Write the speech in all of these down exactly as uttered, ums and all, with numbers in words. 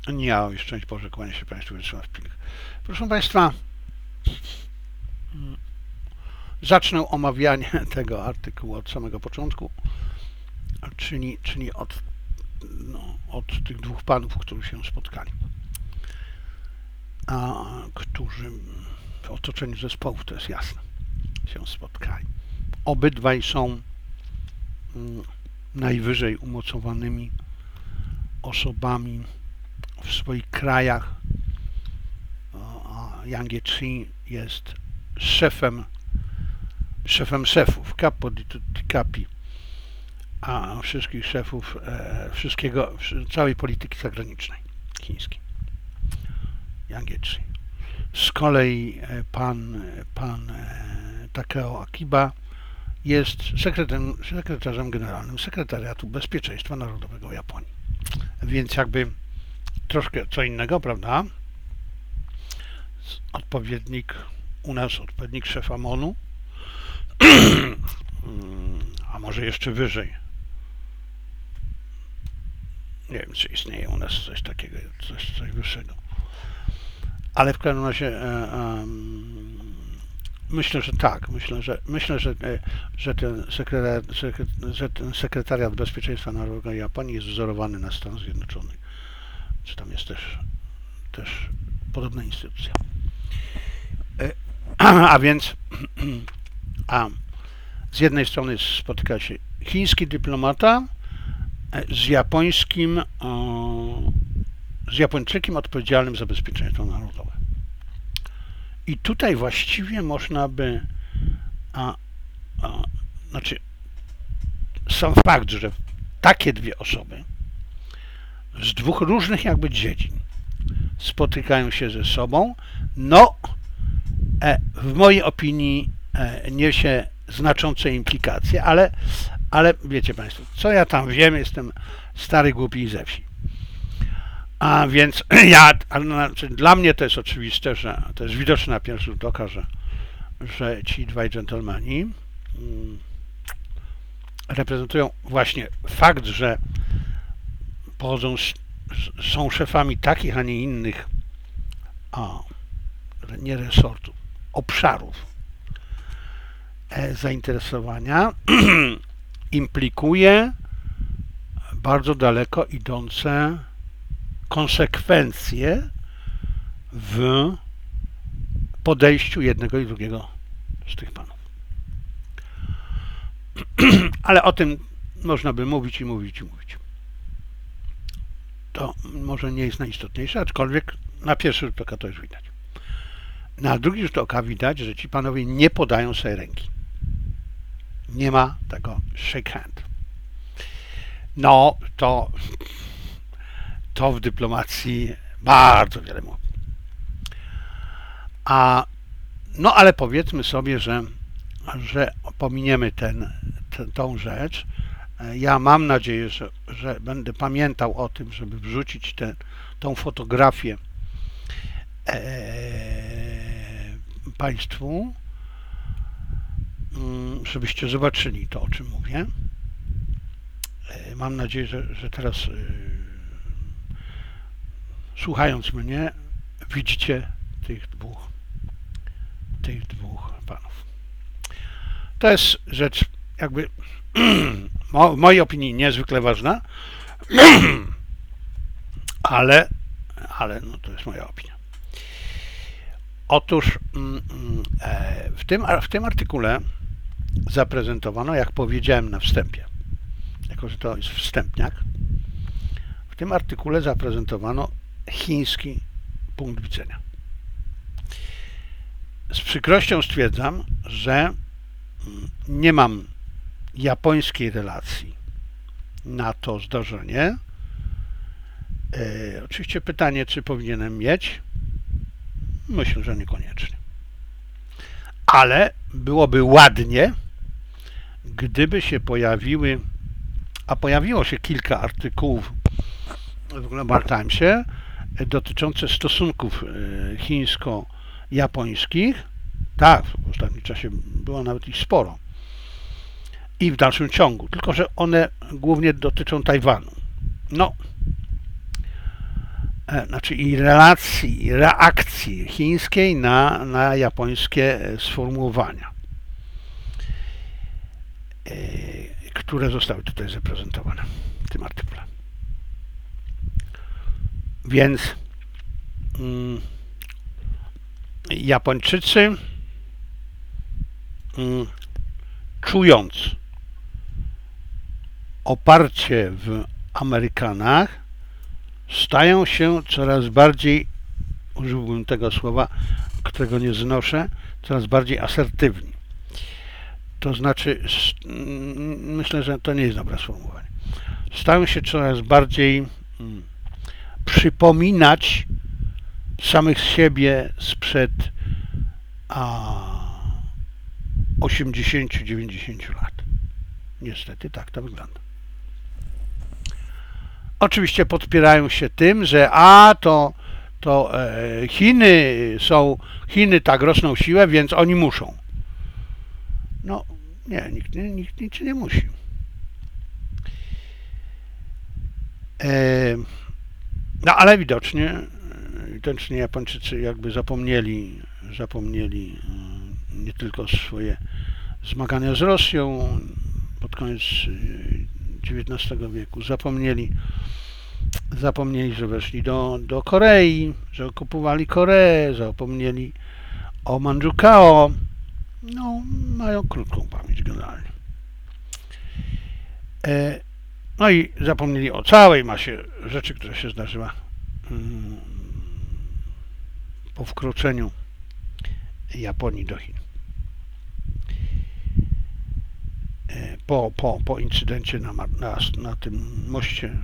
Nie miało już szczęść Boże, kłania się Państwu Wiesław Pilch. Proszę Państwa, zacznę omawianie tego artykułu od samego początku, czyli, czyli od, no, od tych dwóch panów, którzy się spotkali, a którzy w otoczeniu zespołów, to jest jasne, się spotkali. Obydwaj są najwyżej umocowanymi osobami w swoich krajach. Yang Jiechi jest szefem szefem szefów, capo di tutti capi, a wszystkich szefów e, wszystkiego, całej polityki zagranicznej chińskiej. Yang Jiechi. Z kolei pan, pan Takeo Akiba jest sekretarzem, sekretarzem generalnym Sekretariatu Bezpieczeństwa Narodowego Japonii. Więc jakby troszkę co innego, prawda? Odpowiednik u nas, odpowiednik szefa MONU, a może jeszcze wyżej. Nie wiem, czy istnieje u nas coś takiego, coś, coś wyższego. Ale w każdym razie e, e, myślę, że tak. Myślę, że myślę, że, że, ten sekretariat, że ten Sekretariat Bezpieczeństwa Narodowego Japonii jest wzorowany na Stanach Zjednoczonych. Czy tam jest też, też podobna instytucja. E, a więc a z jednej strony spotyka się chiński dyplomata z japońskim, z Japończykiem odpowiedzialnym za bezpieczeństwo narodowe. I tutaj właściwie można by, a, a, znaczy sam fakt, że takie dwie osoby z dwóch różnych jakby dziedzin spotykają się ze sobą, no e, w mojej opinii e, niesie znaczące implikacje, ale, ale wiecie Państwo, co ja tam wiem, jestem stary, głupi i ze wsi. A więc ja, znaczy dla mnie to jest oczywiste, że to jest widoczne na pierwszy rzut oka, że, że ci dwaj dżentelmeni mm, reprezentują właśnie fakt, że pochodzą, z, są szefami takich, a nie innych, a nie resortów, obszarów zainteresowania, implikuje bardzo daleko idące konsekwencje w podejściu jednego i drugiego z tych panów. Ale o tym można by mówić i mówić i mówić. To może nie jest najistotniejsze, aczkolwiek na pierwszy rzut oka to już widać. Na drugi rzut oka widać, że ci panowie nie podają sobie ręki. Nie ma tego shake hand. No, to, to w dyplomacji bardzo wiele mówi. A, no ale powiedzmy sobie, że, że pominiemy ten, ten, tą rzecz. Ja mam nadzieję, że, że będę pamiętał o tym, żeby wrzucić tę tą fotografię e, Państwu, żebyście zobaczyli to, o czym mówię. Mam nadzieję, że, że teraz słuchając mnie widzicie tych dwóch tych dwóch panów. To jest rzecz jakby w mojej opinii niezwykle ważna, ale ale no to jest moja opinia. Otóż w tym, w tym artykule zaprezentowano, jak powiedziałem na wstępie, jako że to jest wstępniak, w tym artykule zaprezentowano chiński punkt widzenia. Z przykrością stwierdzam, że nie mam japońskiej relacji na to zdarzenie. E, oczywiście pytanie, czy powinienem mieć? Myślę, że niekoniecznie. Ale byłoby ładnie, gdyby się pojawiły, a pojawiło się kilka artykułów w Global Timesie dotyczące stosunków chińsko-japońskich. Tak, w ostatnim czasie było nawet ich sporo. I w dalszym ciągu, tylko że one głównie dotyczą Tajwanu. No, znaczy i relacji, reakcji chińskiej na, na japońskie sformułowania, które zostały tutaj zaprezentowane w tym artykule. Więc mm, Japończycy mm, czując oparcie w Amerykanach stają się coraz bardziej, użyłbym tego słowa, którego nie znoszę, coraz bardziej asertywni. To znaczy, myślę, że to nie jest dobre sformułowanie. Stają się coraz bardziej hmm, przypominać samych siebie sprzed osiemdziesięciu dziewięćdziesięciu lat. Niestety tak to wygląda. Oczywiście podpierają się tym, że a to, to e, Chiny są, Chiny tak rosną siłę, więc oni muszą. No nie, nikt, nikt nic nie musi. E, no ale widocznie, widocznie Japończycy jakby zapomnieli, zapomnieli nie tylko swoje zmagania z Rosją pod koniec dziewiętnastego wieku, zapomnieli, zapomnieli, że weszli do, do Korei, że okupowali Koreę, zapomnieli o Mandżukao. No, mają krótką pamięć generalnie. E, no i zapomnieli o całej masie rzeczy, która się zdarzyła hmm, po wkroczeniu Japonii do Chin. E, po, po, po incydencie na, na, na tym moście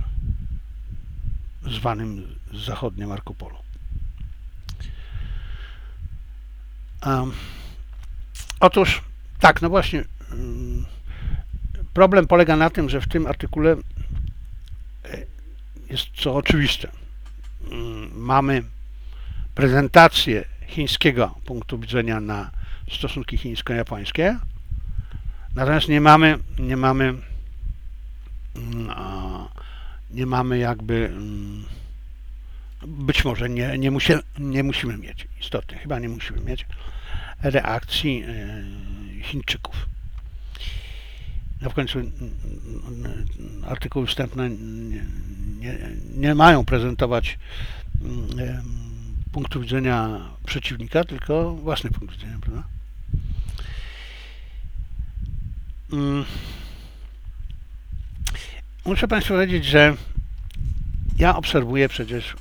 zwanym zachodnie Marco Polo. Um, otóż, tak, no właśnie, um, problem polega na tym, że w tym artykule jest co oczywiste. Um, mamy prezentację chińskiego punktu widzenia na stosunki chińsko-japońskie, natomiast nie mamy, nie mamy um, nie mamy jakby, być może nie, nie, musi, nie musimy mieć, istotnie, chyba nie musimy mieć reakcji Chińczyków. No w końcu artykuły wstępne nie, nie, nie mają prezentować punktu widzenia przeciwnika, tylko własny punkt widzenia, prawda? Muszę Państwu powiedzieć, że ja obserwuję przecież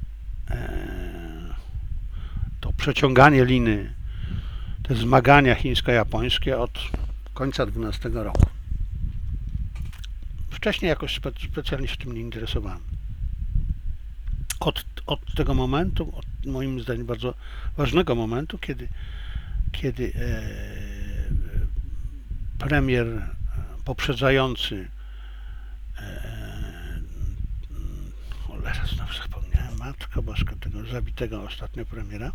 e, to przeciąganie liny, te zmagania chińsko-japońskie od końca dwunastego roku. Wcześniej jakoś spe, specjalnie się tym nie interesowałem. Od, od tego momentu, od moim zdaniem bardzo ważnego momentu, kiedy, kiedy e, premier poprzedzający cholera, znowu zapomniałem, Matko Boska, tego zabitego ostatnio premiera,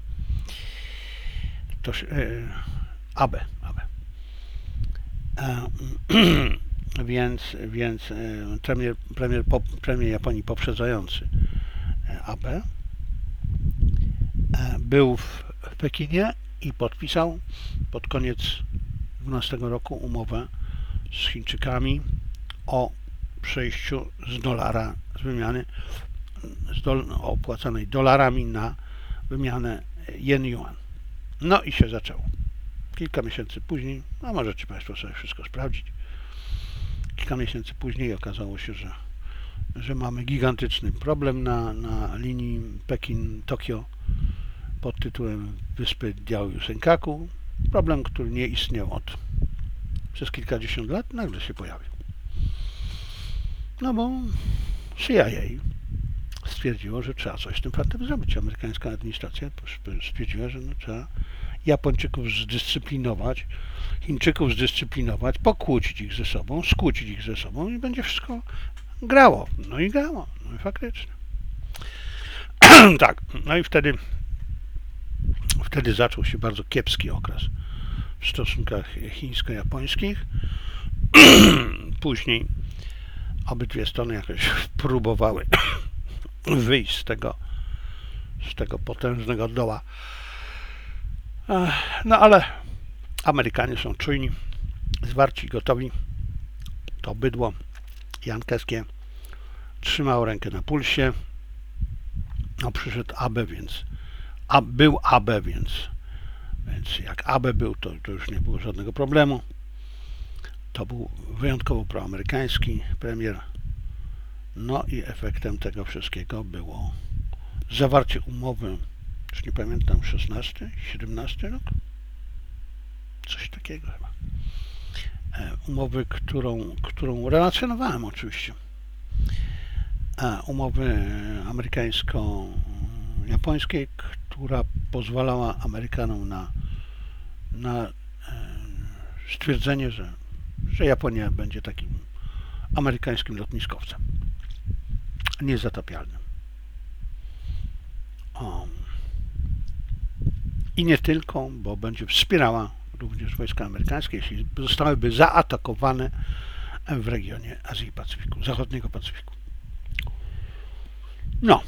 to się, e, Abe, Abe. E, więc więc e, premier, premier, po, premier Japonii poprzedzający Abe e, był w, w Pekinie i podpisał pod koniec dwunastego roku umowę z Chińczykami o przejściu z dolara, z wymiany z dol, opłacanej dolarami na wymianę jen-yuan. No i się zaczęło. Kilka miesięcy później, no możecie Państwo sobie wszystko sprawdzić, kilka miesięcy później okazało się, że, że mamy gigantyczny problem na, na linii Pekin-Tokio pod tytułem Wyspy Diaoyu-Senkaku. Problem, który nie istniał od przez kilkadziesiąt lat, nagle się pojawił. No bo C I A stwierdziło, że trzeba coś z tym faktem zrobić. Amerykańska administracja stwierdziła, że no, trzeba Japończyków zdyscyplinować, Chińczyków zdyscyplinować, pokłócić ich ze sobą, skłócić ich ze sobą i będzie wszystko grało. No i grało. No i faktycznie. Tak. No i wtedy wtedy zaczął się bardzo kiepski okres w stosunkach chińsko-japońskich. Później obydwie strony jakoś próbowały wyjść z tego z tego potężnego doła. No ale Amerykanie są czujni, zwarci, gotowi. To bydło jankeskie trzymało rękę na pulsie. No przyszedł Abe, więc a, był Abe, więc, więc jak Abe był, to, to już nie było żadnego problemu. To był wyjątkowo proamerykański premier. No i efektem tego wszystkiego było zawarcie umowy, już nie pamiętam, szesnasty, siedemnasty rok? Coś takiego chyba. Umowy, którą, którą relacjonowałem oczywiście. Umowy amerykańsko-japońskiej, która pozwalała Amerykanom na, na stwierdzenie, że, że Japonia będzie takim amerykańskim lotniskowcem niezatapialnym. O. I nie tylko, bo będzie wspierała również wojska amerykańskie, jeśli zostałyby zaatakowane w regionie Azji i Pacyfiku, zachodniego Pacyfiku. No.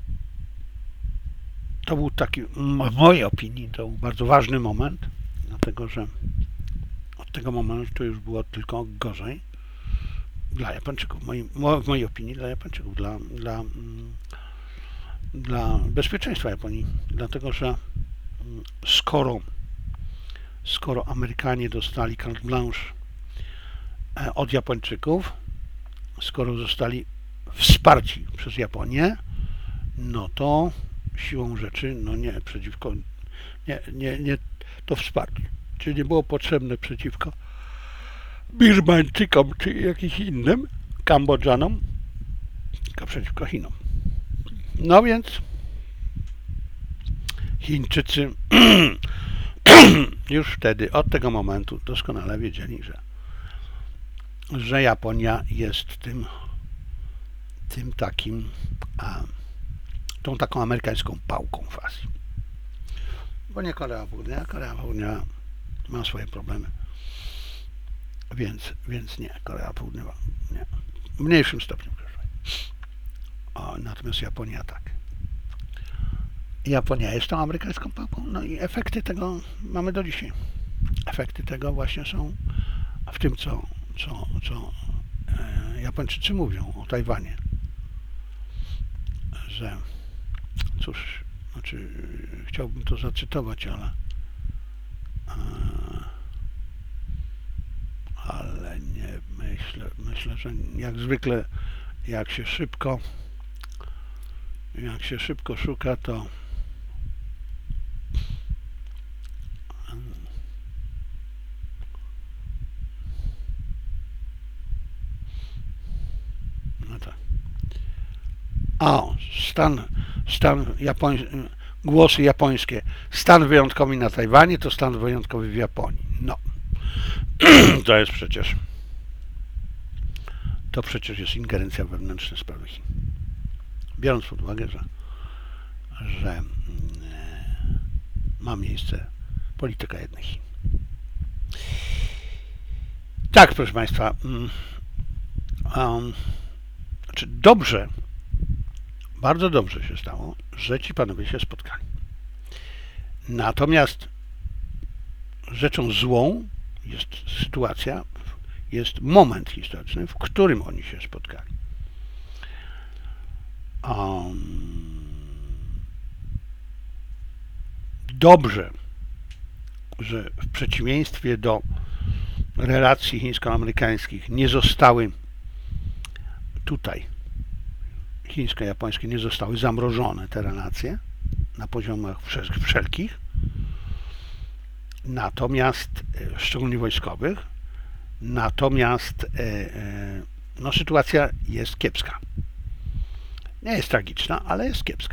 To był taki, w mojej opinii, to był bardzo ważny moment, dlatego że od tego momentu już było tylko gorzej dla Japończyków, w mojej, w mojej opinii dla Japończyków, dla, dla, dla bezpieczeństwa Japonii, dlatego że skoro, skoro Amerykanie dostali carte blanche od Japończyków, skoro zostali wsparci przez Japonię, no to siłą rzeczy, no nie przeciwko, nie, nie, nie to wsparcie, czy nie było potrzebne przeciwko Birmańczykom, czy jakimś innym Kambodżanom, tylko przeciwko Chinom. No więc Chińczycy już wtedy, od tego momentu doskonale wiedzieli, że, że Japonia jest tym, tym takim, a, tą taką amerykańską pałką w Azji. Bo nie Korea Południowa, Korea Południowa ma swoje problemy. Więc, więc nie, Korea Południowa nie. W mniejszym stopniu. O, natomiast Japonia tak. Japonia jest tą amerykańską pałką, no i efekty tego mamy do dzisiaj. Efekty tego właśnie są w tym, co, co, co e, Japończycy mówią o Tajwanie. Że, cóż, znaczy, chciałbym to zacytować, ale e, ale nie, myślę, myślę, że jak zwykle, jak się szybko jak się szybko szuka, to no tak. O, stan, stan japoński, głosy japońskie. Stan wyjątkowy na Tajwanie to stan wyjątkowy w Japonii. No. To jest przecież to przecież jest ingerencja w wewnętrzne sprawy Chin. Biorąc pod uwagę, że, że ma miejsce polityka jednych Chin. Tak, proszę Państwa, um, znaczy dobrze, bardzo dobrze się stało, że ci panowie się spotkali. Natomiast rzeczą złą jest sytuacja, jest moment historyczny, w którym oni się spotkali. Um, dobrze, że w przeciwieństwie do relacji chińsko-amerykańskich nie zostały tutaj chińsko-japońskie nie zostały zamrożone te relacje na poziomach wszelkich, natomiast szczególnie wojskowych, natomiast no, sytuacja jest kiepska. Nie jest tragiczna, ale jest kiepska.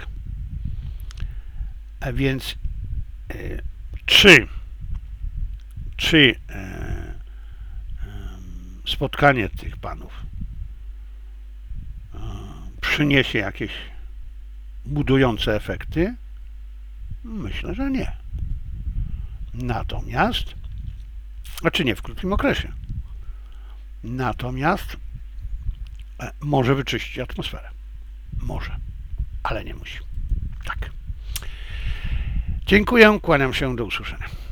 A więc czy czy spotkanie tych panów przyniesie jakieś budujące efekty? Myślę, że nie. Natomiast, znaczy nie w krótkim okresie, natomiast może wyczyścić atmosferę. Może, ale nie musi. Tak. Dziękuję, kłaniam się, do usłyszenia.